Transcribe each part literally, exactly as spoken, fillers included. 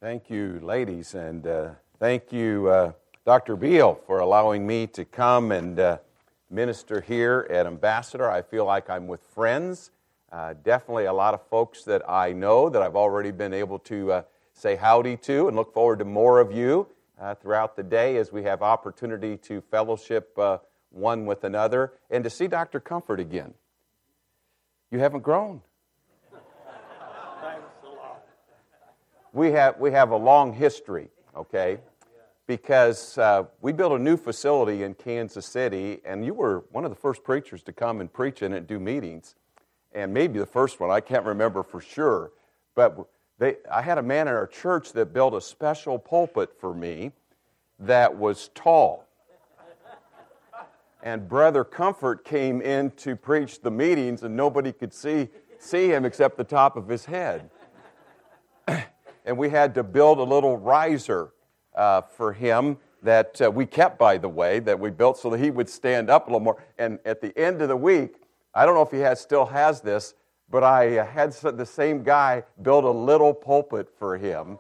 Thank you, ladies, and uh, thank you, uh, Doctor Beal, for allowing me to come and uh, minister here at Ambassador. I feel like I'm with friends, uh, definitely a lot of folks that I know that I've already been able to uh, say howdy to, and look forward to more of you uh, throughout the day as we have opportunity to fellowship uh, one with another, and to see Doctor Comfort again. You haven't grown. We have we have a long history, okay, because uh, we built a new facility in Kansas City, and you were one of the first preachers to come and preach in it and do meetings, and maybe the first one, I can't remember for sure, but they, I had a man in our church that built a special pulpit for me that was tall, and Brother Comfort came in to preach the meetings, and nobody could see see him except the top of his head. And we had to build a little riser uh, for him that uh, we kept, by the way, that we built so that he would stand up a little more. And at the end of the week, I don't know if he has, still has this, but I uh, had the same guy build a little pulpit for him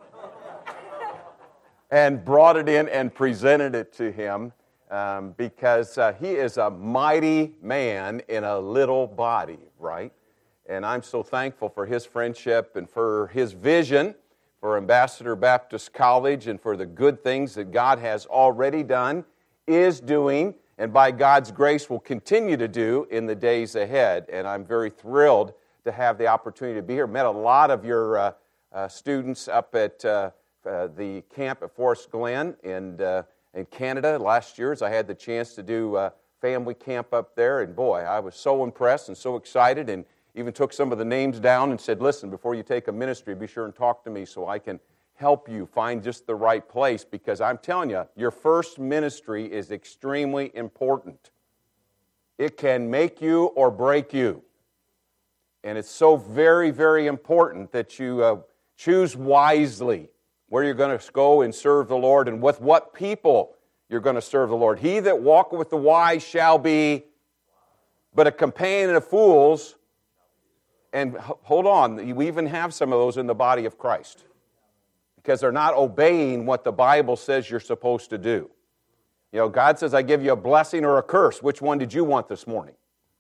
and brought it in and presented it to him um, because uh, he is a mighty man in a little body, right? And I'm so thankful for his friendship and for his vision for Ambassador Baptist College and for the good things that God has already done, is doing, and by God's grace will continue to do in the days ahead. And I'm very thrilled to have the opportunity to be here. Met a lot of your uh, uh, students up at uh, uh, the camp at Forest Glen in, uh, in Canada last year, as I had the chance to do uh, family camp up there. And boy, I was so impressed and so excited, and even took some of the names down and said, listen, before you take a ministry, be sure and talk to me so I can help you find just the right place, because I'm telling you, your first ministry is extremely important. It can make you or break you. And it's so very, very important that you uh, choose wisely where you're going to go and serve the Lord and with what people you're going to serve the Lord. He that walketh with the wise shall be but a companion of fools. And hold on, we even have some of those in the body of Christ because they're not obeying what the Bible says you're supposed to do. You know, God says, I give you a blessing or a curse. Which one did you want this morning?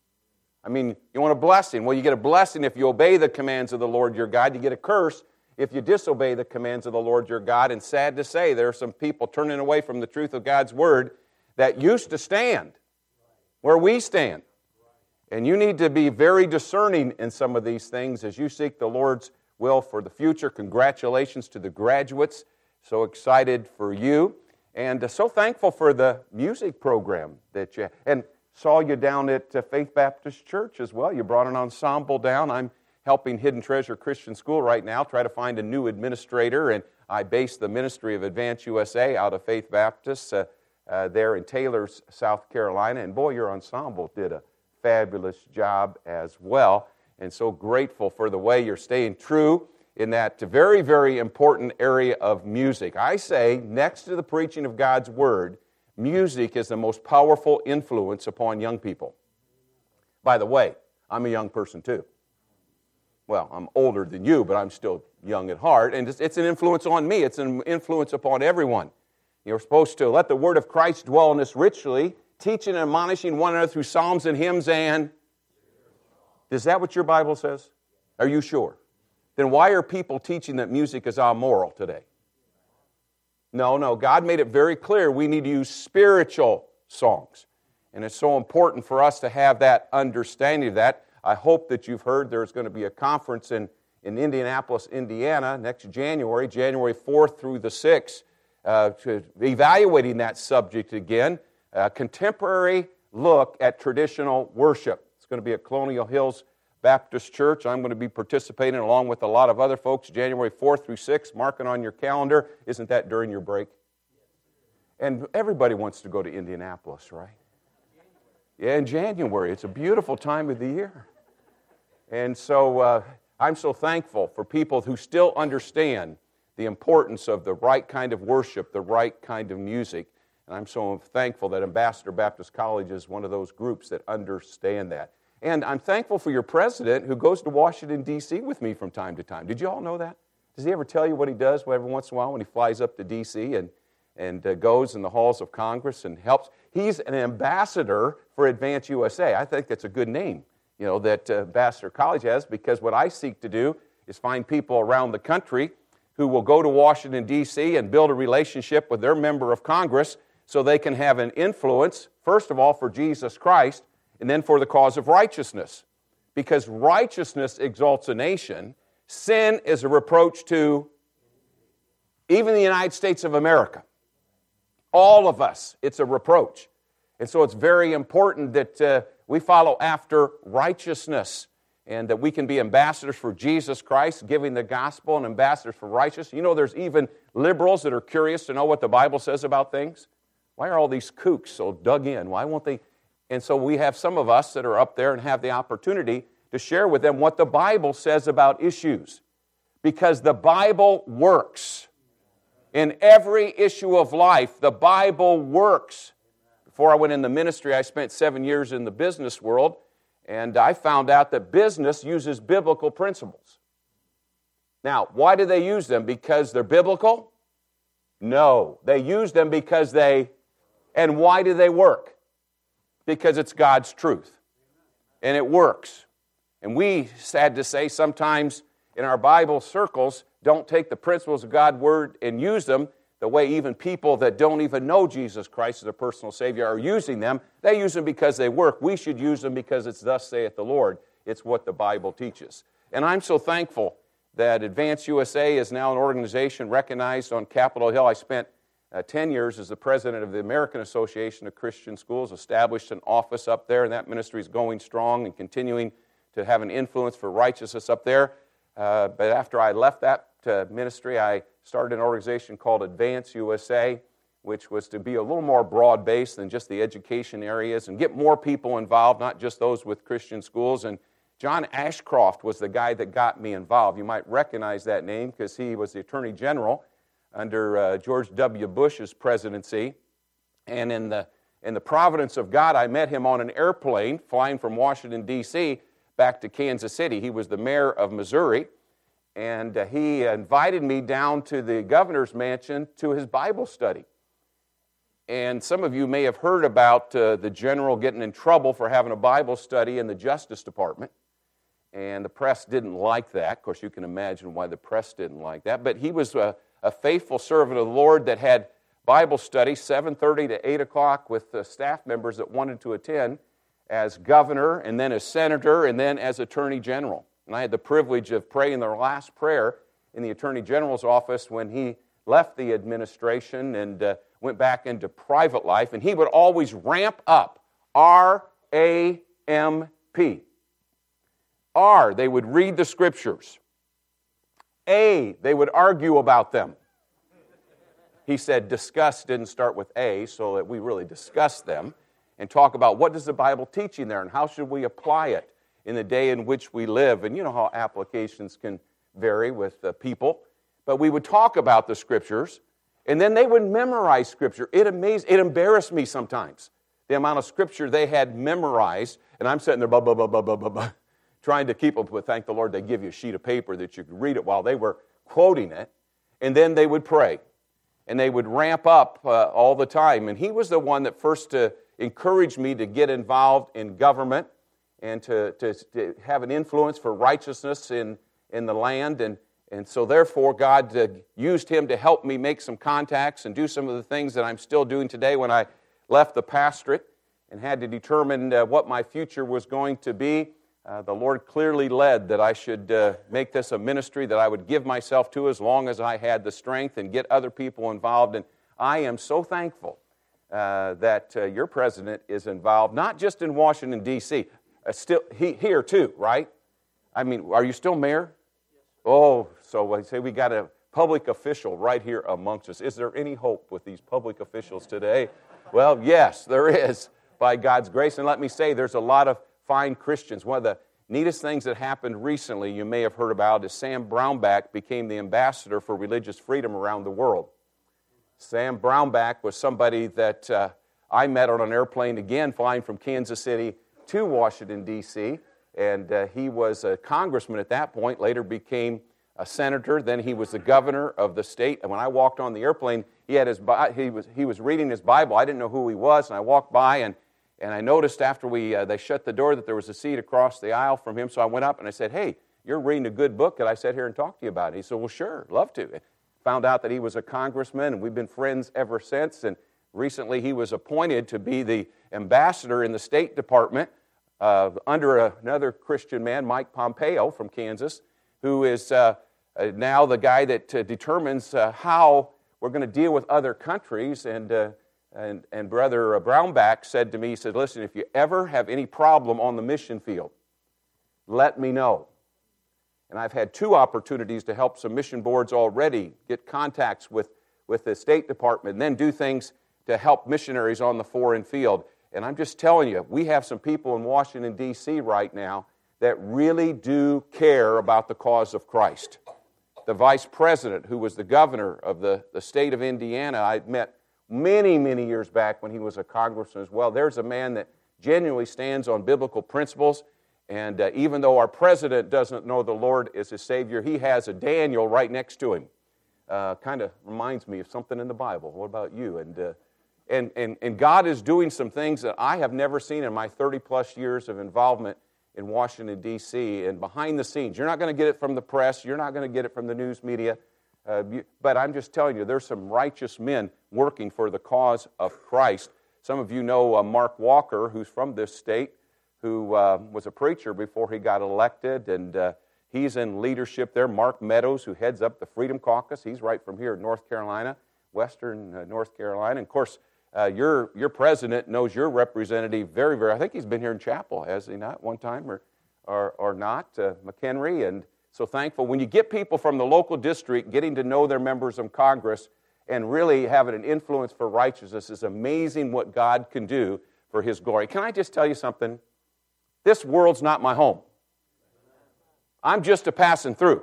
I mean, you want a blessing. Well, you get a blessing if you obey the commands of the Lord your God. You get a curse if you disobey the commands of the Lord your God. And sad to say, there are some people turning away from the truth of God's Word that used to stand where we stand. And you need to be very discerning in some of these things as you seek the Lord's will for the future. Congratulations to the graduates. So excited for you. And so thankful for the music program that you and saw you down at Faith Baptist Church as well. You brought an ensemble down. I'm helping Hidden Treasure Christian School right now, try to find a new administrator. And I base the ministry of Advance U S A out of Faith Baptist uh, uh, there in Taylor, South Carolina. And boy, your ensemble did a fabulous job as well, and so grateful for the way you're staying true in that very, very important area of music. I say, next to the preaching of God's Word, music is the most powerful influence upon young people. By the way, I'm a young person too. Well, I'm older than you, but I'm still young at heart, and it's, it's an influence on me. It's an influence upon everyone. You're supposed to let the Word of Christ dwell in us richly, teaching and admonishing one another through psalms and hymns and... Is that what your Bible says? Are you sure? Then why are people teaching that music is amoral today? No, no. God made it very clear we need to use spiritual songs. And it's so important for us to have that understanding of that. I hope that you've heard there's going to be a conference in, in Indianapolis, Indiana, next January, January fourth through the sixth, uh, to evaluating that subject again. A contemporary look at traditional worship. It's going to be at Colonial Hills Baptist Church. I'm going to be participating along with a lot of other folks January fourth through sixth. Mark it on your calendar. Isn't that during your break? And everybody wants to go to Indianapolis, right? Yeah, in January. It's a beautiful time of the year. And so uh, I'm so thankful for people who still understand the importance of the right kind of worship, the right kind of music. And I'm so thankful that Ambassador Baptist College is one of those groups that understand that. And I'm thankful for your president who goes to Washington, D C with me from time to time. Did you all know that? Does he ever tell you what he does every once in a while when he flies up to D C and, and uh, goes in the halls of Congress and helps? He's an ambassador for Advance U S A. I think that's a good name, you know, that uh, Ambassador College has, because what I seek to do is find people around the country who will go to Washington, D C and build a relationship with their member of Congress so they can have an influence, first of all, for Jesus Christ, and then for the cause of righteousness. Because righteousness exalts a nation. Sin is a reproach to even the United States of America. All of us, it's a reproach. And so it's very important that uh, we follow after righteousness and that we can be ambassadors for Jesus Christ, giving the gospel, and ambassadors for righteousness. You know, there's even liberals that are curious to know what the Bible says about things. Why are all these kooks so dug in? Why won't they? And so we have some of us that are up there and have the opportunity to share with them what the Bible says about issues. Because the Bible works. In every issue of life, the Bible works. Before I went in the ministry, I spent seven years in the business world, and I found out that business uses biblical principles. Now, why do they use them? Because they're biblical? No. They use them because they... And why do they work? Because it's God's truth. And it works. And we, sad to say, sometimes in our Bible circles don't take the principles of God's Word and use them the way even people that don't even know Jesus Christ as their personal Savior are using them. They use them because they work. We should use them because it's thus saith the Lord. It's what the Bible teaches. And I'm so thankful that Advance U S A is now an organization recognized on Capitol Hill. I spent uh, ten years as the president of the American Association of Christian Schools, established an office up there, and that ministry is going strong and continuing to have an influence for righteousness up there. Uh, but after I left that uh, ministry, I started an organization called Advance U S A, which was to be a little more broad-based than just the education areas and get more people involved, not just those with Christian schools. And John Ashcroft was the guy that got me involved. You might recognize that name because he was the Attorney General under uh, George W. Bush's presidency. And in the, in the providence of God, I met him on an airplane flying from Washington, D C back to Kansas City. He was the mayor of Missouri, and uh, he invited me down to the governor's mansion to his Bible study. And some of you may have heard about uh, the general getting in trouble for having a Bible study in the Justice Department. And the press didn't like that. Of course, you can imagine why the press didn't like that. But he was a, a faithful servant of the Lord that had Bible study seven thirty to eight o'clock with the staff members that wanted to attend as governor, and then as senator, and then as attorney general. And I had the privilege of praying the last prayer in the attorney general's office when he left the administration and uh, went back into private life. And he would always ramp up R A M P. R, they would read the scriptures. A, they would argue about them. He said discuss didn't start with A, so that we really discussed them and talk about what does the Bible teach in there and how should we apply it in the day in which we live. And you know how applications can vary with uh, people. But we would talk about the scriptures, and then they would memorize scripture. It amazed, it embarrassed me sometimes, the amount of scripture they had memorized, and I'm sitting there, blah, blah, blah, blah, blah, blah, blah, trying to keep up with, thank the Lord, they give you a sheet of paper that you could read it while they were quoting it, and then they would pray, and they would ramp up uh, all the time. And he was the one that first uh, encouraged me to get involved in government and to, to, to have an influence for righteousness in, in the land. And, and so therefore, God uh, used him to help me make some contacts and do some of the things that I'm still doing today when I left the pastorate and had to determine uh, what my future was going to be. Uh, the Lord clearly led that I should uh, make this a ministry that I would give myself to as long as I had the strength and get other people involved. And I am so thankful uh, that uh, your president is involved, not just in Washington, D C, uh, still he, here too, right? I mean, are you still mayor? Oh, so I say we got a public official right here amongst us. Is there any hope with these public officials today? Well, yes, there is, by God's grace. And let me say, there's a lot of fine Christians. One of the neatest things that happened recently, you may have heard about, is Sam Brownback became the ambassador for religious freedom around the world. Sam Brownback was somebody that uh, I met on an airplane, again, flying from Kansas City to Washington, D C, and uh, he was a congressman at that point, later became a senator, then he was the governor of the state. And when I walked on the airplane, he had his he was he was reading his Bible. I didn't know who he was, and I walked by and and I noticed after we uh, they shut the door that there was a seat across the aisle from him. So I went up and I said, "Hey, you're reading a good book. Could I sit here and talk to you about it?" He said, "Well, sure, love to." Found out that he was a congressman, and we've been friends ever since. And recently, he was appointed to be the ambassador in the State Department uh, under another Christian man, Mike Pompeo from Kansas, who is uh, uh, now the guy that uh, determines uh, how we're going to deal with other countries. And uh, and and Brother Brownback said to me, he said, "Listen, if you ever have any problem on the mission field, let me know." And I've had two opportunities to help some mission boards already get contacts with, with the State Department and then do things to help missionaries on the foreign field. And I'm just telling you, we have some people in Washington, D C right now that really do care about the cause of Christ. The vice president, who was the governor of the, the state of Indiana, I met many, many years back when he was a congressman as well. There's a man that genuinely stands on biblical principles. And uh, even though our president doesn't know the Lord as his Savior, he has a Daniel right next to him. Uh, kind of reminds me of something in the Bible. What about you? And, uh, and, and, and God is doing some things that I have never seen in my thirty-plus years of involvement in Washington, D C, and behind the scenes. You're not going to get it from the press. You're not going to get it from the news media. Uh, you, but I'm just telling you, there's some righteous men working for the cause of Christ. Some of you know uh, Mark Walker, who's from this state, who uh, was a preacher before he got elected, and uh, he's in leadership there. Mark Meadows, who heads up the Freedom Caucus, he's right from here in North Carolina, western uh, North Carolina. And of course, uh, your your president knows your representative very, very, I think he's been here in chapel, has he not, one time, or or, or not, uh, McHenry. And so thankful. When you get people from the local district getting to know their members of Congress and really having an influence for righteousness, is amazing what God can do for His glory. Can I just tell you something? This world's not my home. I'm just a passing through.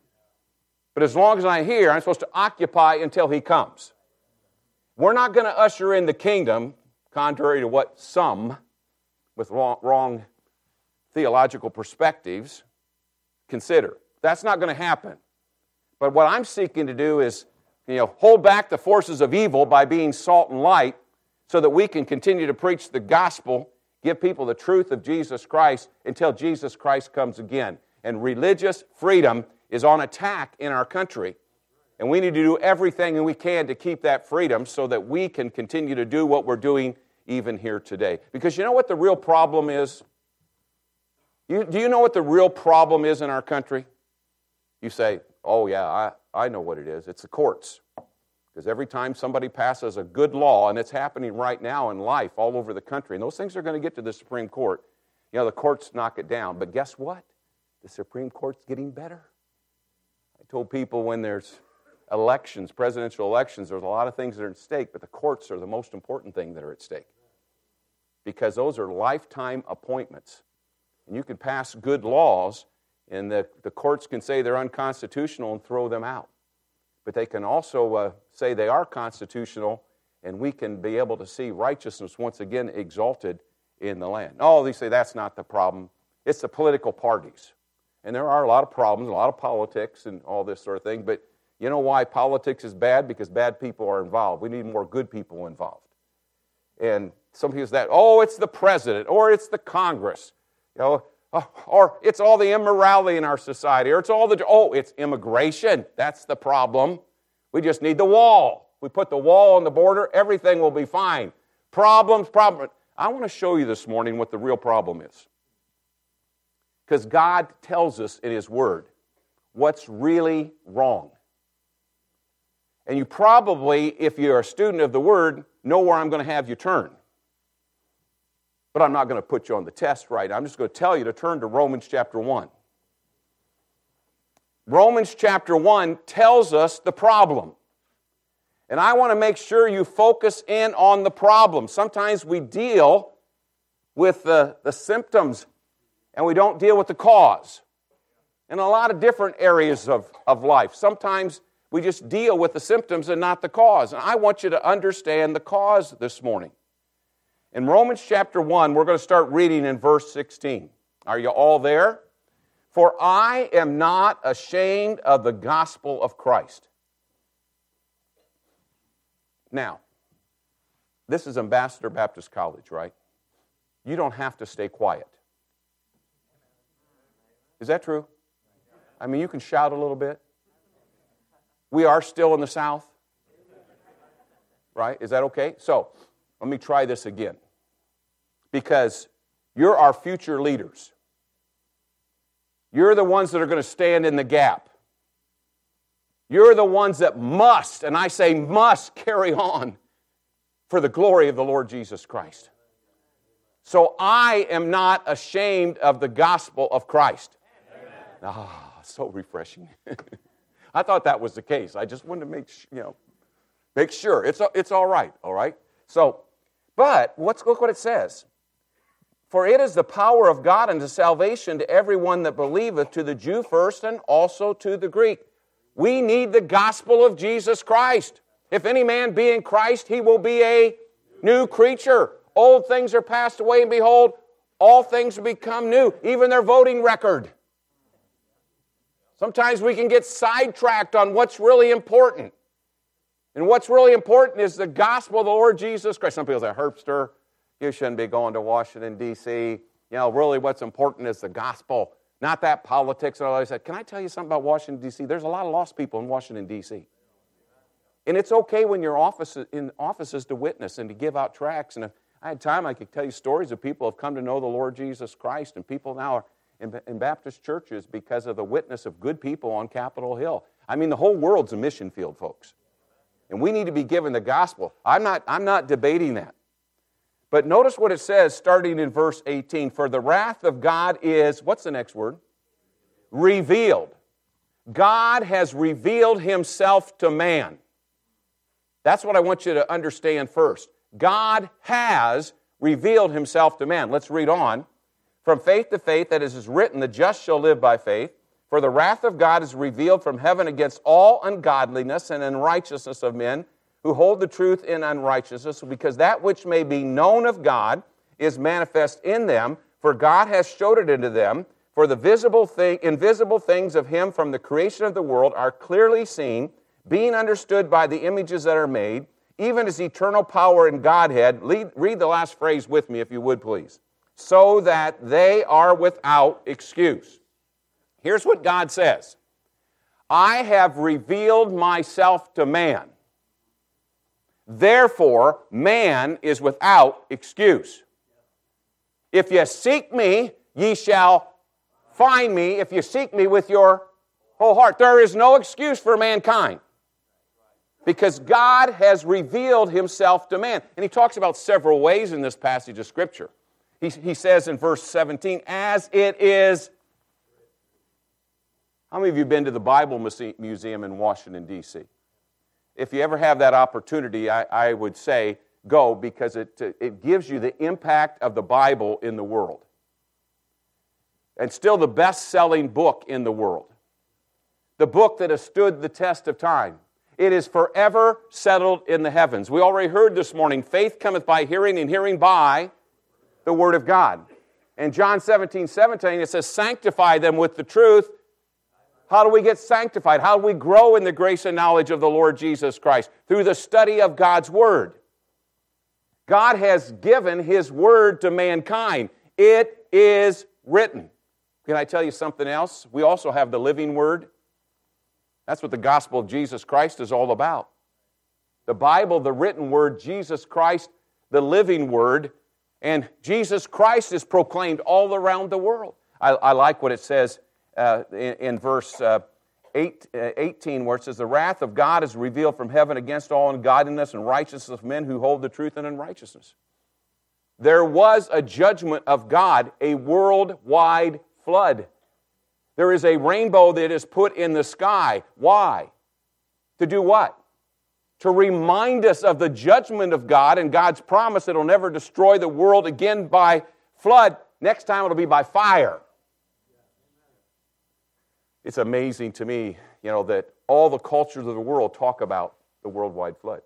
But as long as I'm here, I'm supposed to occupy until He comes. We're not going to usher in the kingdom, contrary to what some with wrong, wrong theological perspectives consider. That's not going to happen. But what I'm seeking to do is, you know, hold back the forces of evil by being salt and light so that we can continue to preach the gospel, give people the truth of Jesus Christ until Jesus Christ comes again. And religious freedom is on attack in our country. And we need to do everything we can to keep that freedom so that we can continue to do what we're doing even here today. Because you know what the real problem is? You, do you know what the real problem is in our country? You say, oh yeah, I, I know what it is. It's the courts. Because every time somebody passes a good law, and it's happening right now in life all over the country, and those things are going to get to the Supreme Court, you know, the courts knock it down. But guess what? The Supreme Court's getting better. I told people when there's elections, presidential elections, there's a lot of things that are at stake, but the courts are the most important thing that are at stake. Because those are lifetime appointments. And you can pass good laws, and the, the courts can say they're unconstitutional and throw them out. But they can also uh, say they are constitutional, and we can be able to see righteousness once again exalted in the land. Oh, they say that's not the problem. It's the political parties. And there are a lot of problems, a lot of politics and all this sort of thing. But you know why politics is bad? Because bad people are involved. We need more good people involved. And some people say that, oh, it's the president, or it's the Congress, you know, or it's all the immorality in our society, or it's all the, oh, it's immigration. That's the problem. We just need the wall. We put the wall on the border, everything will be fine. Problems, problems. I want to show you this morning what the real problem is. Because God tells us in His Word what's really wrong. And you probably, if you're a student of the Word, know where I'm going to have you turn. But I'm not going to put you on the test right now. I'm just going to tell you to turn to Romans chapter one. Romans chapter one tells us the problem. And I want to make sure you focus in on the problem. Sometimes we deal with the, the symptoms and we don't deal with the cause. In a lot of different areas of, of life. Sometimes we just deal with the symptoms and not the cause. And I want you to understand the cause this morning. In Romans chapter one, we're going to start reading in verse sixteen. Are you all there? For I am not ashamed of the gospel of Christ. Now, this is Ambassador Baptist College, right? You don't have to stay quiet. Is that true? I mean, you can shout a little bit. We are still in the South. Right? Is that okay? So, let me try this again. Because you're our future leaders. You're the ones that are going to stand in the gap. You're the ones that must, and I say must, carry on for the glory of the Lord Jesus Christ. So I am not ashamed of the gospel of Christ. Ah, so refreshing. I thought that was the case. I just wanted to make you know, make sure it's it's all right. All right. So, but let's look what it says. For it is the power of God unto salvation to everyone that believeth, to the Jew first, and also to the Greek. We need the gospel of Jesus Christ. If any man be in Christ, he will be a new creature. Old things are passed away, and behold, all things have become new, even their voting record. Sometimes we can get sidetracked on what's really important. And what's really important is the gospel of the Lord Jesus Christ. Some people say, Herbster, you shouldn't be going to Washington, D C You know, really what's important is the gospel, not that politics and all that. I said, can I tell you something about Washington, D C? There's a lot of lost people in Washington, D C And it's okay when you're office, in offices to witness and to give out tracts. And if I had time, I could tell you stories of people who have come to know the Lord Jesus Christ. And people now are in, in Baptist churches because of the witness of good people on Capitol Hill. I mean, the whole world's a mission field, folks. And we need to be given the gospel. I'm not, I'm not debating that. But notice what it says starting in verse eighteen. For the wrath of God is, what's the next word? Revealed. God has revealed himself to man. That's what I want you to understand first. God has revealed himself to man. Let's read on. From faith to faith, that is written, the just shall live by faith. For the wrath of God is revealed from heaven against all ungodliness and unrighteousness of men, who hold the truth in unrighteousness, because that which may be known of God is manifest in them, for God has showed it unto them. For the visible thing, invisible things of him from the creation of the world are clearly seen, being understood by the images that are made, even as eternal power in Godhead. Read, read the last phrase with me, if you would, please. So that they are without excuse. Here's what God says. I have revealed myself to man. Therefore, man is without excuse. If you seek me, ye shall find me, if you seek me with your whole heart. There is no excuse for mankind, because God has revealed himself to man. And he talks about several ways in this passage of Scripture. He, he says in verse seventeen, as it is. How many of you have been to the Bible Museum in Washington, D C? If you ever have that opportunity, I, I would say go, because it, it gives you the impact of the Bible in the world. And still the best-selling book in the world. The book that has stood the test of time. It is forever settled in the heavens. We already heard this morning, faith cometh by hearing, and hearing by the Word of God. And John seventeen, seventeen, it says, sanctify them with the truth. How do we get sanctified? How do we grow in the grace and knowledge of the Lord Jesus Christ? Through the study of God's Word. God has given His Word to mankind. It is written. Can I tell you something else? We also have the living Word. That's what the gospel of Jesus Christ is all about. The Bible, the written Word, Jesus Christ, the living Word, and Jesus Christ is proclaimed all around the world. I, I like what it says Uh, in, in verse uh, eight, uh, eighteen, where it says, the wrath of God is revealed from heaven against all ungodliness and righteousness of men who hold the truth in unrighteousness. There was a judgment of God, a worldwide flood. There is a rainbow that is put in the sky. Why? To do what? To remind us of the judgment of God and God's promise that He'll never destroy the world again by flood. Next time it'll be by fire. It's amazing to me, you know, that all the cultures of the world talk about the worldwide flood.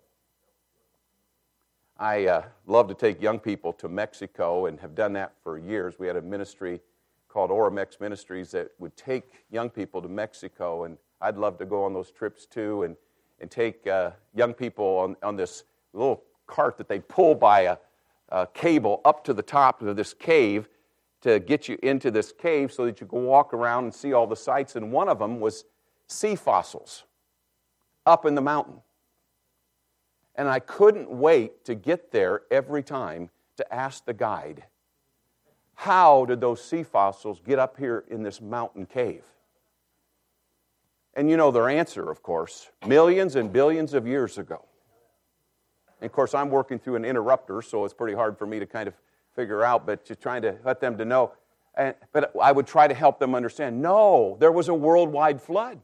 I uh, love to take young people to Mexico and have done that for years. We had a ministry called Oramex Ministries that would take young people to Mexico, and I'd love to go on those trips too, and, and take uh, young people on, on this little cart that they'd pull by a, a cable up to the top of this cave to get you into this cave so that you could walk around and see all the sights, and one of them was sea fossils up in the mountain. And I couldn't wait to get there every time to ask the guide, how did those sea fossils get up here in this mountain cave? And you know their answer, of course, millions and billions of years ago. And of course, I'm working through an interrupter, so it's pretty hard for me to kind of figure out, but just trying to let them to know. And, but I would try to help them understand, no, there was a worldwide flood.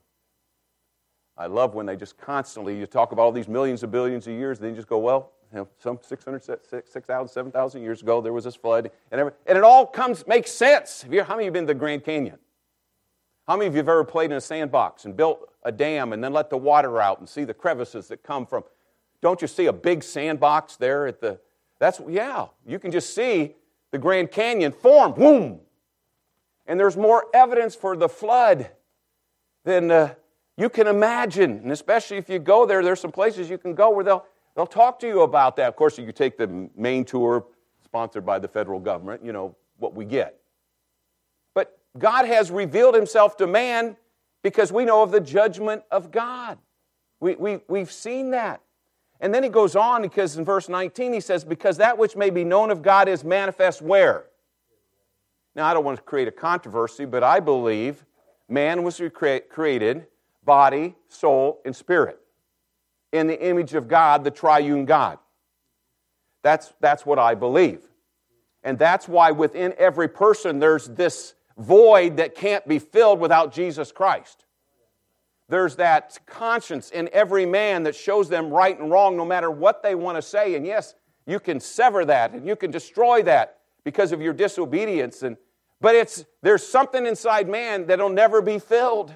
I love when they just constantly, you talk about all these millions of billions of years, and then you just go, well, you know, some six hundred, six thousand, seven thousand years ago, there was this flood, and, every, and it all comes makes sense. Have you, how many of you have been to the Grand Canyon? How many of you have ever played in a sandbox and built a dam and then let the water out and see the crevices that come from? Don't you see a big sandbox there at the, that's, yeah, you can just see the Grand Canyon form, boom. And there's more evidence for the flood than uh, you can imagine. And especially if you go there, there's some places you can go where they'll They'll talk to you about that. Of course, you can take the main tour sponsored by the federal government, you know, what we get. But God has revealed himself to man because we know of the judgment of God. We, we, we've seen that. And then he goes on because in verse nineteen he says, because that which may be known of God is manifest where? Now, I don't want to create a controversy, but I believe man was created body, soul, and spirit in the image of God, the triune God. That's, that's what I believe. And that's why within every person there's this void that can't be filled without Jesus Christ. There's that conscience in every man that shows them right and wrong no matter what they want to say. And yes, you can sever that and you can destroy that because of your disobedience. And, but it's there's something inside man that'll never be filled.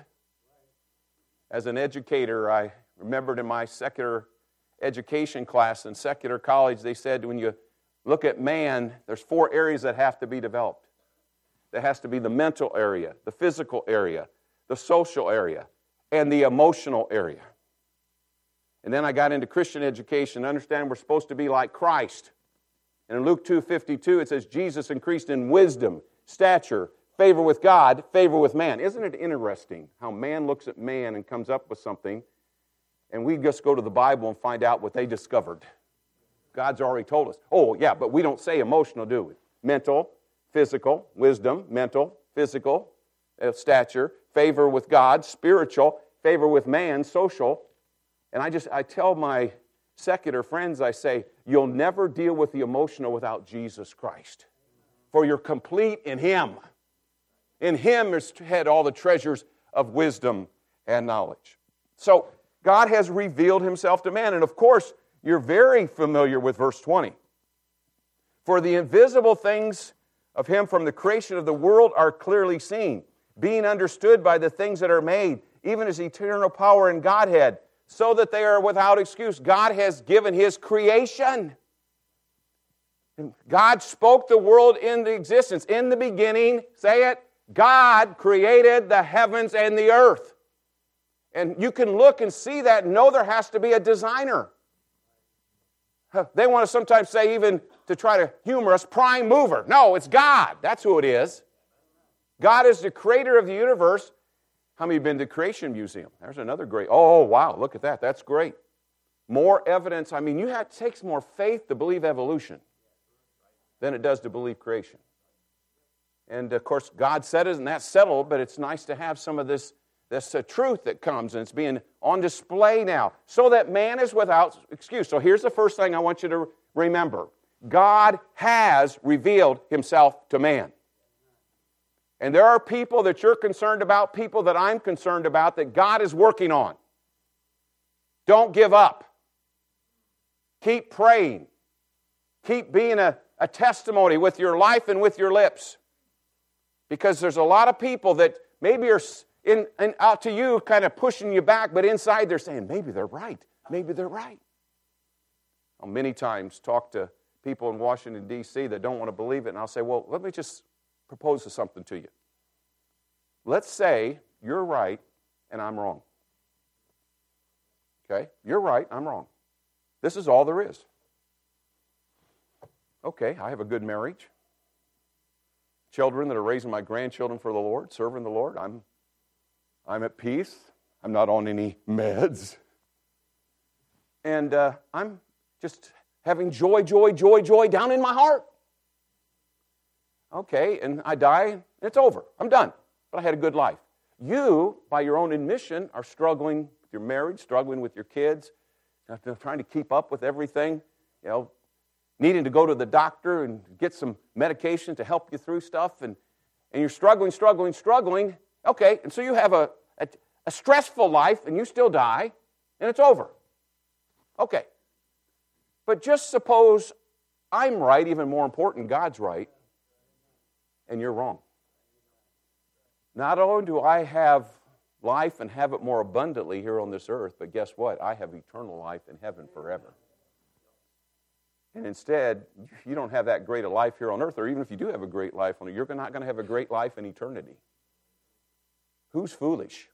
As an educator, I remembered in my secular education class in secular college, they said when you look at man, there's four areas that have to be developed. There has to be the mental area, the physical area, the social area, and the emotional area. And then I got into Christian education, understand we're supposed to be like Christ. And in Luke two fifty-two, it says, Jesus increased in wisdom, stature, favor with God, favor with man. Isn't it interesting how man looks at man and comes up with something, and we just go to the Bible and find out what they discovered. God's already told us. Oh, yeah, but we don't say emotional, do we? Mental, physical, wisdom, mental, physical, uh, stature, favor with God, spiritual, favor with man, social. And I just, I tell my secular friends, I say, you'll never deal with the emotional without Jesus Christ. For you're complete in Him. In Him is had all the treasures of wisdom and knowledge. So, God has revealed Himself to man. And of course, you're very familiar with verse twenty. For the invisible things of Him from the creation of the world are clearly seen, being understood by the things that are made, even His eternal power and Godhead, so that they are without excuse. God has given His creation. God spoke the world into existence. In the beginning, say it, God created the heavens and the earth. And you can look and see that and know there has to be a designer. They want to sometimes say, even to try to humor us, prime mover. No, it's God. That's who it is. God is the creator of the universe. How many have been to the Creation Museum? There's another great, oh, wow, look at that. That's great. More evidence. I mean, you have, it takes more faith to believe evolution than it does to believe creation. And, of course, God said it, and that's settled, but it's nice to have some of this That's a truth that comes, and it's being on display now, so that man is without excuse. So here's the first thing I want you to remember. God has revealed Himself to man. And there are people that you're concerned about, people that I'm concerned about, that God is working on. Don't give up. Keep praying. Keep being a, a testimony with your life and with your lips. Because there's a lot of people that maybe are in, in, out to you kind of pushing you back, but inside they're saying, maybe they're right. Maybe they're right. I'll many times talk to people in Washington, D C that don't want to believe it, and I'll say, well, let me just propose something to you. let's say you're right and I'm wrong. Okay? You're right, I'm wrong. This is all there is. Okay, I have a good marriage. Children that are raising my grandchildren for the Lord, serving the Lord. I'm, I'm at peace. I'm not on any meds. And uh, I'm just having joy, joy, joy, joy down in my heart. Okay, and I die, and it's over. I'm done. But I had a good life. You, by your own admission, are struggling with your marriage, struggling with your kids, trying to keep up with everything, you know, needing to go to the doctor and get some medication to help you through stuff, and, and you're struggling, struggling, struggling. Okay, and so you have a, a, a stressful life, and you still die, and it's over. Okay. But just suppose I'm right, even more important, God's right, and you're wrong. Not only do I have life and have it more abundantly here on this earth, but guess what? I have eternal life in heaven forever. And instead, you don't have that great a life here on earth, or even if you do have a great life on earth, you're not going to have a great life in eternity. Who's foolish?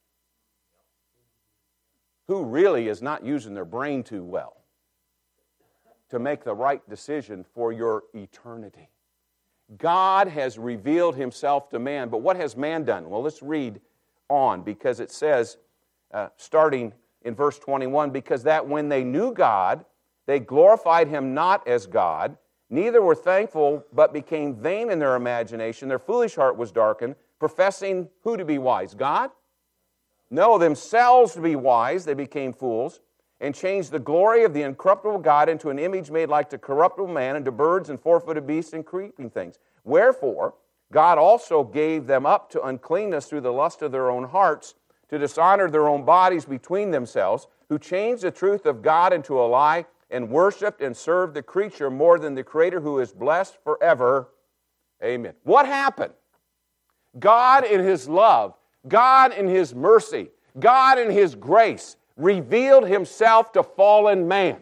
Who really is not using their brain too well to make the right decision for your eternity? God has revealed himself to man, but what has man done? Well, let's read on, because it says, uh, starting in verse twenty-one, because that when they knew God, they glorified him not as God, neither were thankful, but became vain in their imagination. Their foolish heart was darkened, professing who to be wise? God? No, themselves to be wise, they became fools, and changed the glory of the incorruptible God into an image made like to corruptible man, and to birds and four-footed beasts and creeping things. Wherefore, God also gave them up to uncleanness through the lust of their own hearts, to dishonor their own bodies between themselves, who changed the truth of God into a lie, and worshipped and served the creature more than the Creator, who is blessed forever. Amen. What happened? God in his love, God in his mercy, God in his grace revealed himself to fallen man.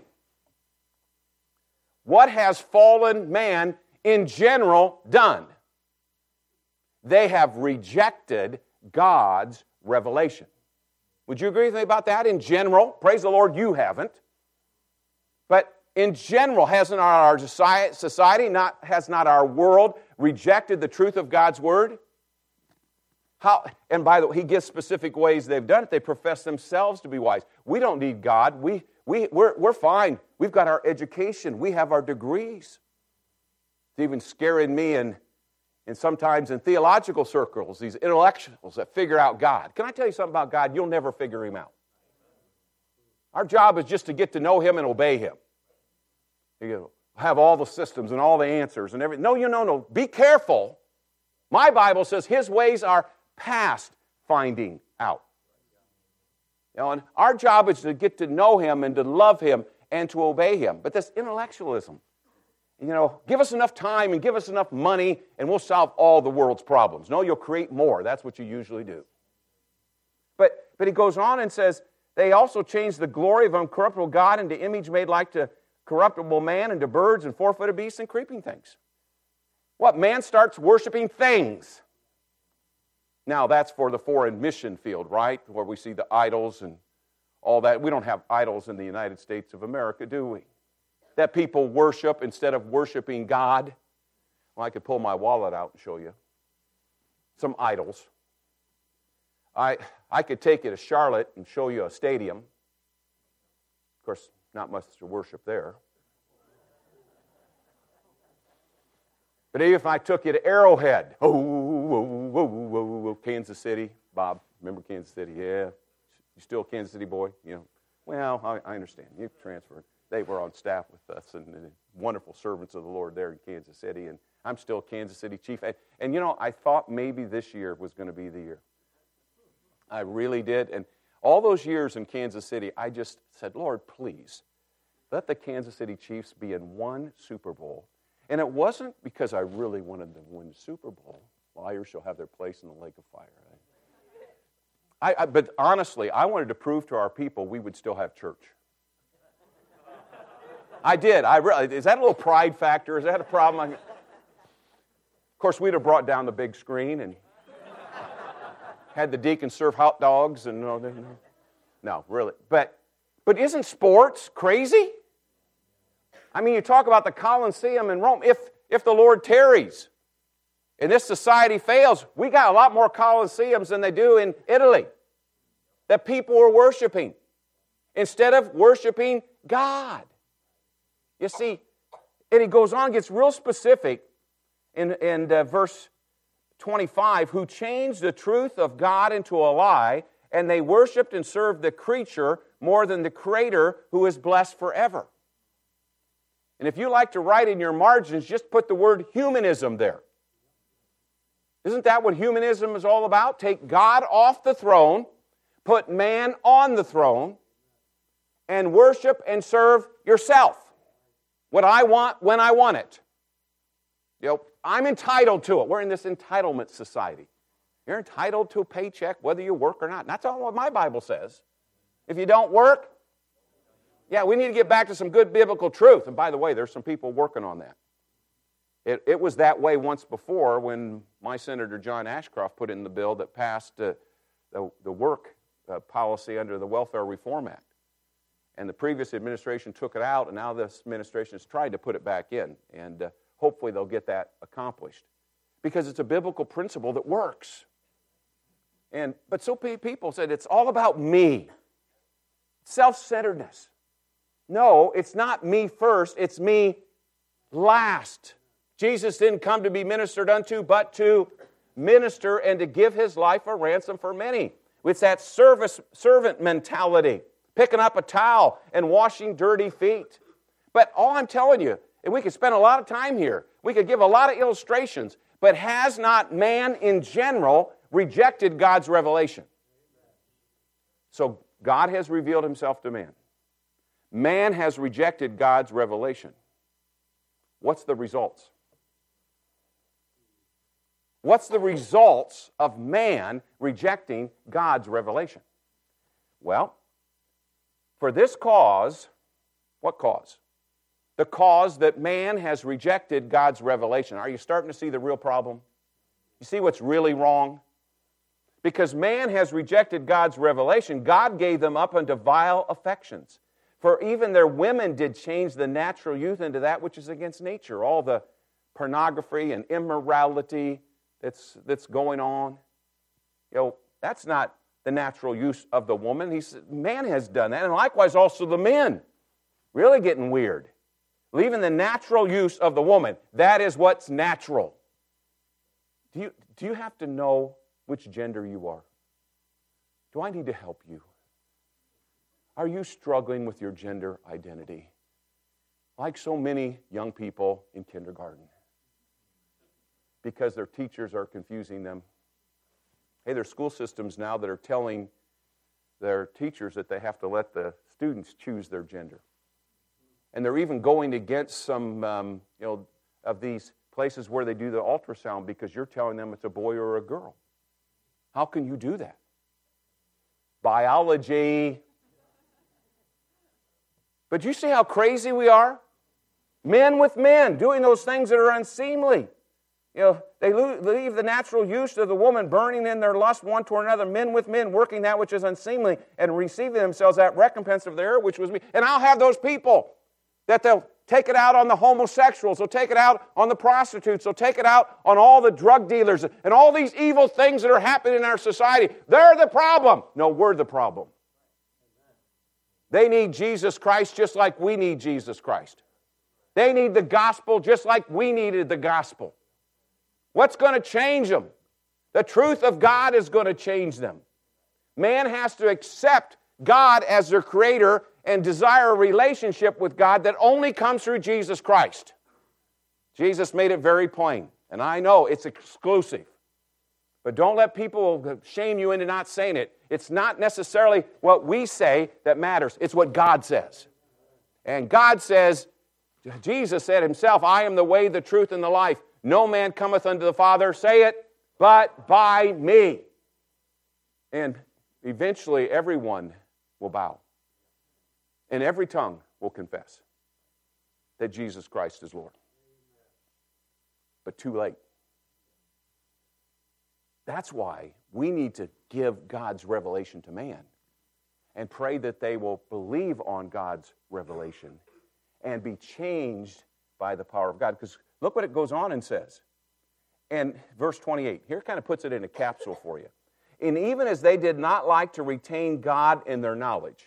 What has fallen man in general done? They have rejected God's revelation. Would you agree with me about that? In general, praise the Lord, you haven't. But in general, hasn't our society, not, has not our world rejected the truth of God's Word? How? And by the way, he gives specific ways they've done it. They profess themselves to be wise. We don't need God. We, we, we're, we're fine. We've got our education. We have our degrees. It's even scaring me and, and sometimes in theological circles, these intellectuals that figure out God. Can I tell you something about God? You'll never figure him out. Our job is just to get to know him and obey him. You have all the systems and all the answers and everything. No, you know, no. Be careful. My Bible says his ways are past finding out. You know, and our job is to get to know him and to love him and to obey him. But this intellectualism, you know, give us enough time and give us enough money and we'll solve all the world's problems. No, you'll create more. That's what you usually do. But, but he goes on and says, they also changed the glory of uncorruptible God into image made like to corruptible man, and to birds and four-footed beasts and creeping things. What? Man starts worshiping things. Now, that's for the foreign mission field, right? Where we see the idols and all that. We don't have idols in the United States of America, do we? That people worship instead of worshiping God. Well, I could pull my wallet out and show you some idols. I, I could take you to Charlotte and show you a stadium. Of course, not much to worship there. But if I took you to Arrowhead, oh, whoa, whoa, whoa, whoa, Kansas City, Bob, remember Kansas City? Yeah, you still a Kansas City boy? You know, well, I, I understand. You transferred. They were on staff with us and, and wonderful servants of the Lord there in Kansas City, and I'm still a Kansas City chief. And, and you know, I thought maybe this year was going to be the year. I really did. And all those years in Kansas City, I just said, Lord, please, let the Kansas City Chiefs be in one Super Bowl. And it wasn't because I really wanted them to win the Super Bowl. Liars shall have their place in the lake of fire. Right? I, I, but honestly, I wanted to prove to our people we would still have church. I did. I really, is that a little pride factor? Is that a problem? I, of course, we'd have brought down the big screen and Had the deacons serve hot dogs and no, no, really. But but isn't sports crazy? I mean, you talk about the Colosseum in Rome. If if the Lord tarries and this society fails, we got a lot more Colosseums than they do in Italy that people are worshiping instead of worshiping God. You see, and he goes on, gets real specific in, in uh, verse twenty-five, who changed the truth of God into a lie, and they worshiped and served the creature more than the Creator, who is blessed forever. And if you like to write in your margins, just put the word humanism there. Isn't that what humanism is all about? Take God off the throne, put man on the throne, and worship and serve yourself. What I want when I want it. You know, I'm entitled to it. We're in this entitlement society. You're entitled to a paycheck whether you work or not. That's all what my Bible says. If you don't work, yeah, we need to get back to some good biblical truth. And by the way, there's some people working on that. It, it was that way once before when my Senator John Ashcroft put in the bill that passed uh, the, the work uh, policy under the Welfare Reform Act. And the previous administration took it out, and now this administration has tried to put it back in. And uh, hopefully they'll get that accomplished. Because it's a biblical principle that works. And But so many people said, it's all about me. Self-centeredness. No, it's not me first, it's me last. Jesus didn't come to be ministered unto, but to minister and to give his life a ransom for many. It's that service servant mentality, picking up a towel and washing dirty feet. But all I'm telling you, and we could spend a lot of time here, we could give a lot of illustrations, but has not man in general rejected God's revelation? So God has revealed himself to man. Man has rejected God's revelation. What's the results? What's the results of man rejecting God's revelation? Well, for this cause, what cause? The cause that man has rejected God's revelation. Are you starting to see the real problem? You see what's really wrong? Because man has rejected God's revelation, God gave them up unto vile affections. For even their women did change the natural youth into that which is against nature. All the pornography and immorality that's, that's going on. You know, that's not the natural use of the woman. He said, man has done that. And likewise also the men. Really getting weird. Leaving the natural use of the woman. That is what's natural. Do you, do you have to know which gender you are? Do I need to help you? Are you struggling with your gender identity? Like so many young people in kindergarten. Because their teachers are confusing them. Hey, there's school systems now that are telling their teachers that they have to let the students choose their gender. And they're even going against some, um, you know, of these places where they do the ultrasound because you're telling them it's a boy or a girl. How can you do that? Biology. But you see how crazy we are? Men with men doing those things that are unseemly. You know, they leave the natural use of the woman burning in their lust one toward another. Men with men working that which is unseemly and receiving themselves that recompense of their error, which was me. And I'll have those people that they'll take it out on the homosexuals. They'll take it out on the prostitutes. They'll take it out on all the drug dealers and all these evil things that are happening in our society. They're the problem. No, we're the problem. They need Jesus Christ just like we need Jesus Christ. They need the gospel just like we needed the gospel. What's going to change them? The truth of God is going to change them. Man has to accept God as their creator and desire a relationship with God that only comes through Jesus Christ. Jesus made it very plain. And I know it's exclusive. But don't let people shame you into not saying it. It's not necessarily what we say that matters. It's what God says. And God says, Jesus said himself, I am the way, the truth, and the life. No man cometh unto the Father, say it, but by me. And eventually everyone will bow. And every tongue will confess that Jesus Christ is Lord. But too late. That's why we need to give God's revelation to man and pray that they will believe on God's revelation and be changed by the power of God. Because look what it goes on and says. And verse twenty-eight, here kind of puts it in a capsule for you. And even as they did not like to retain God in their knowledge.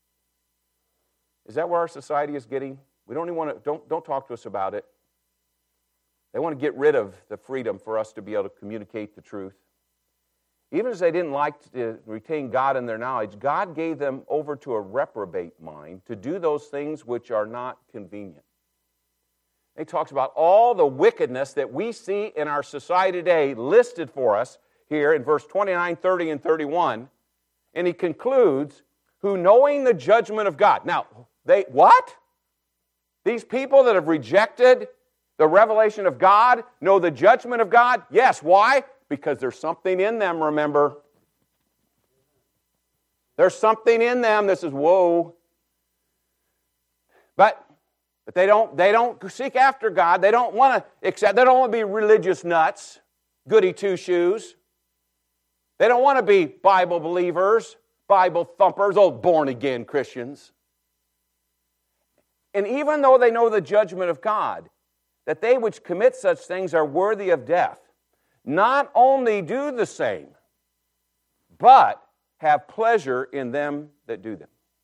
Is that where our society is getting? We don't even want to, don't, don't talk to us about it. They want to get rid of the freedom for us to be able to communicate the truth. Even as they didn't like to retain God in their knowledge, God gave them over to a reprobate mind to do those things which are not convenient. He talks about all the wickedness that we see in our society today listed for us here in verse twenty-nine, thirty, and thirty-one. And he concludes, who knowing the judgment of God. Now, they, what? These people that have rejected the revelation of God know the judgment of God? Yes. Why? Because there's something in them, remember. There's something in them that says, whoa. But, but they don't, they don't seek after God. They don't want to accept, they don't want to be religious nuts, goody two-shoes. They don't want to be Bible believers, Bible thumpers, old born-again Christians. And even though they know the judgment of God, that they which commit such things are worthy of death, not only do the same, but have pleasure in them that do them.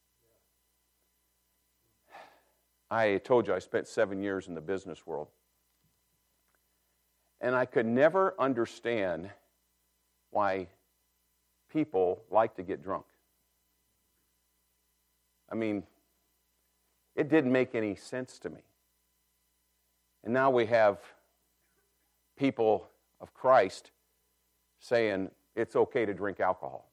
I told you I spent seven years in the business world. And I could never understand why people like to get drunk. I mean, it didn't make any sense to me. And now we have people of Christ saying it's okay to drink alcohol.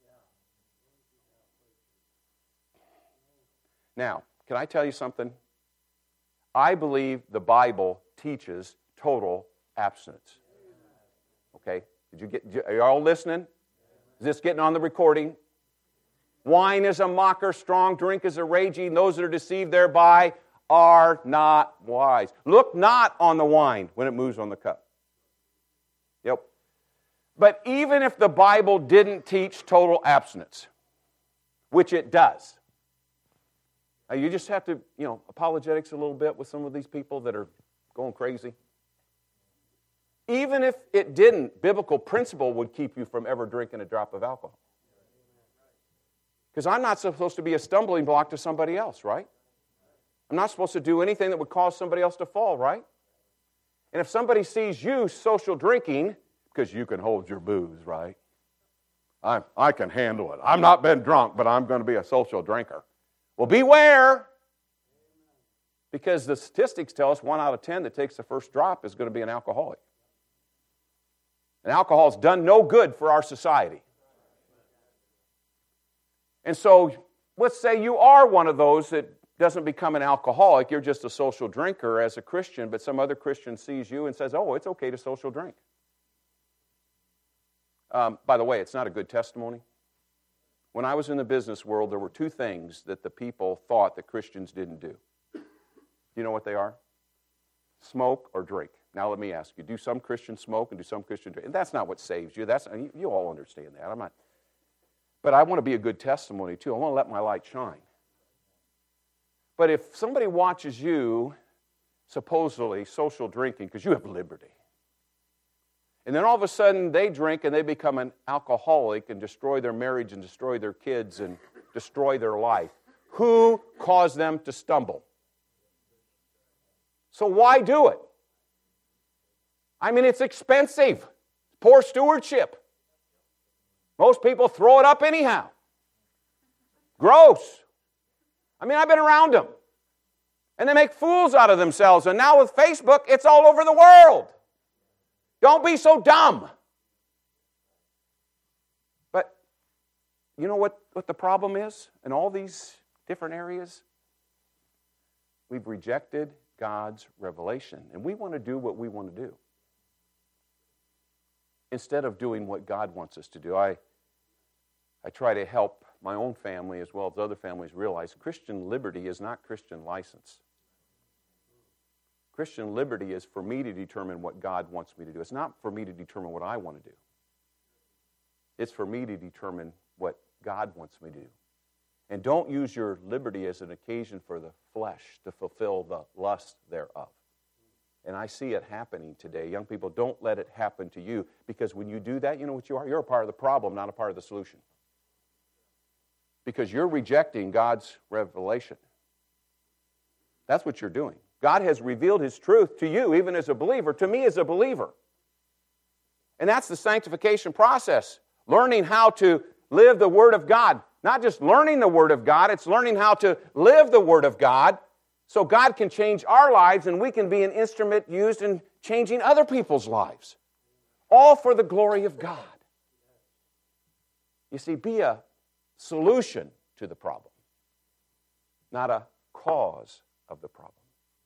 Now, can I tell you something? I believe the Bible teaches total abstinence. Okay? Did you get? Are you all listening? Is this getting on the recording? Wine is a mocker, strong drink is a raging. Those that are deceived thereby are not wise. Look not on the wine when it moves on the cup. Yep. But even if the Bible didn't teach total abstinence, which it does, now you just have to, you know, apologetics a little bit with some of these people that are going crazy. Even if it didn't, biblical principle would keep you from ever drinking a drop of alcohol. Because I'm not supposed to be a stumbling block to somebody else, right? I'm not supposed to do anything that would cause somebody else to fall, right? And if somebody sees you social drinking, because you can hold your booze, right? I, I can handle it. I've not been drunk, but I'm going to be a social drinker. Well, beware. Because the statistics tell us one out of ten that takes the first drop is going to be an alcoholic. And alcohol has done no good for our society. And so, let's say you are one of those that doesn't become an alcoholic. You're just a social drinker as a Christian, but some other Christian sees you and says, oh, it's okay to social drink. Um, by the way, it's not a good testimony. When I was in the business world, there were two things that the people thought that Christians didn't do. Do you know what they are? Smoke or drink. Now let me ask you, do some Christians smoke and do some Christians drink? And that's not what saves you. That's you, you all understand that. I'm not. But I want to be a good testimony too. I want to let my light shine. But if somebody watches you supposedly social drinking, because you have liberty, and then all of a sudden they drink and they become an alcoholic and destroy their marriage and destroy their kids and destroy their life, who caused them to stumble? So why do it? I mean, it's expensive. Poor stewardship. Most people throw it up anyhow. Gross. I mean, I've been around them. And they make fools out of themselves. And now with Facebook, it's all over the world. Don't be so dumb. But you know what, what the problem is in all these different areas? We've rejected God's revelation. And we want to do what we want to do instead of doing what God wants us to do. I, I try to help my own family as well as other families realize Christian liberty is not Christian license. Christian liberty is for me to determine what God wants me to do. It's not for me to determine what I want to do. It's for me to determine what God wants me to do. And don't use your liberty as an occasion for the flesh to fulfill the lust thereof. And I see it happening today. Young people, don't let it happen to you, because when you do that, you know what you are? You're a part of the problem, not a part of the solution. Because you're rejecting God's revelation. That's what you're doing. God has revealed His truth to you, even as a believer, to me as a believer. And that's the sanctification process. Learning how to live the Word of God. Not just learning the Word of God, it's learning how to live the Word of God so God can change our lives and we can be an instrument used in changing other people's lives. All for the glory of God. You see, be a solution to the problem, not a cause of the problem.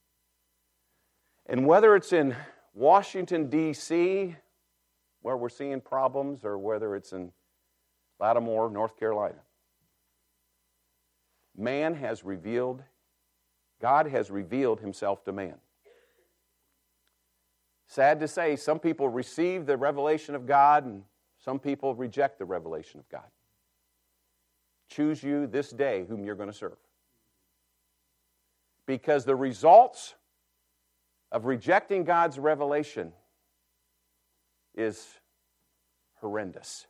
And whether it's in Washington, D C, where we're seeing problems, or whether it's in Lattimore, North Carolina, man has revealed, God has revealed Himself to man. Sad to say, some people receive the revelation of God and some people reject the revelation of God. Choose you this day whom you're going to serve. Because the results of rejecting God's revelation is horrendous.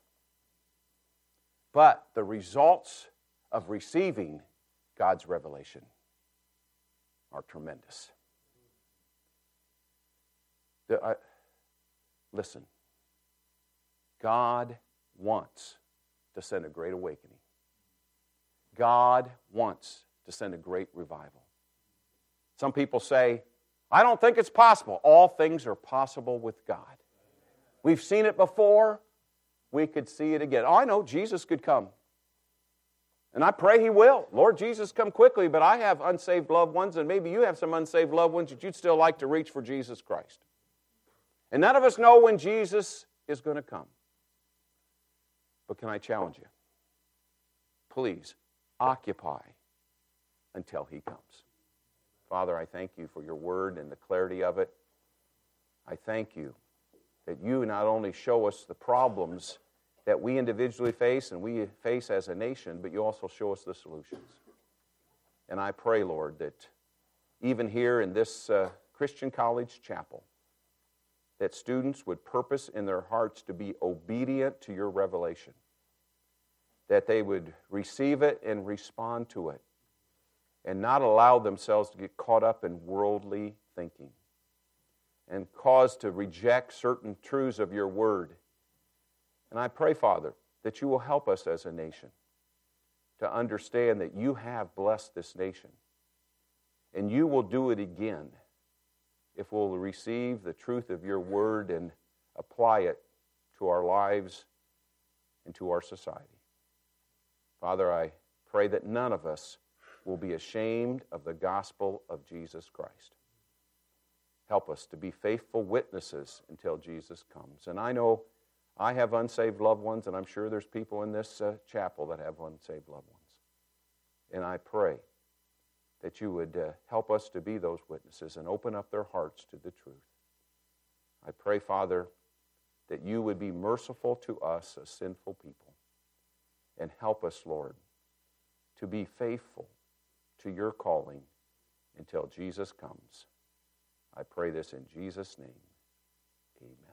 But the results of receiving God's revelation are tremendous. The, uh, listen, God wants to send a great awakening. God wants to send a great revival. Some people say, I don't think it's possible. All things are possible with God. We've seen it before. We could see it again. Oh, I know Jesus could come. And I pray He will. Lord Jesus, come quickly, but I have unsaved loved ones, and maybe you have some unsaved loved ones that you'd still like to reach for Jesus Christ. And none of us know when Jesus is going to come. But can I challenge you? Please, occupy until He comes. Father, I thank You for Your word and the clarity of it. I thank You that You not only show us the problems that we individually face and we face as a nation, but You also show us the solutions. And I pray, Lord, that even here in this uh, Christian College Chapel, that students would purpose in their hearts to be obedient to Your revelation, that they would receive it and respond to it, and not allow themselves to get caught up in worldly thinking and cause to reject certain truths of Your word. And I pray, Father, that You will help us as a nation to understand that You have blessed this nation, and You will do it again if we'll receive the truth of Your word and apply it to our lives and to our society. Father, I pray that none of us will be ashamed of the gospel of Jesus Christ. Help us to be faithful witnesses until Jesus comes. And I know I have unsaved loved ones, and I'm sure there's people in this uh, chapel that have unsaved loved ones. And I pray that You would uh, help us to be those witnesses and open up their hearts to the truth. I pray, Father, that You would be merciful to us as sinful people and help us, Lord, to be faithful to Your calling until Jesus comes. I pray this in Jesus' name. Amen.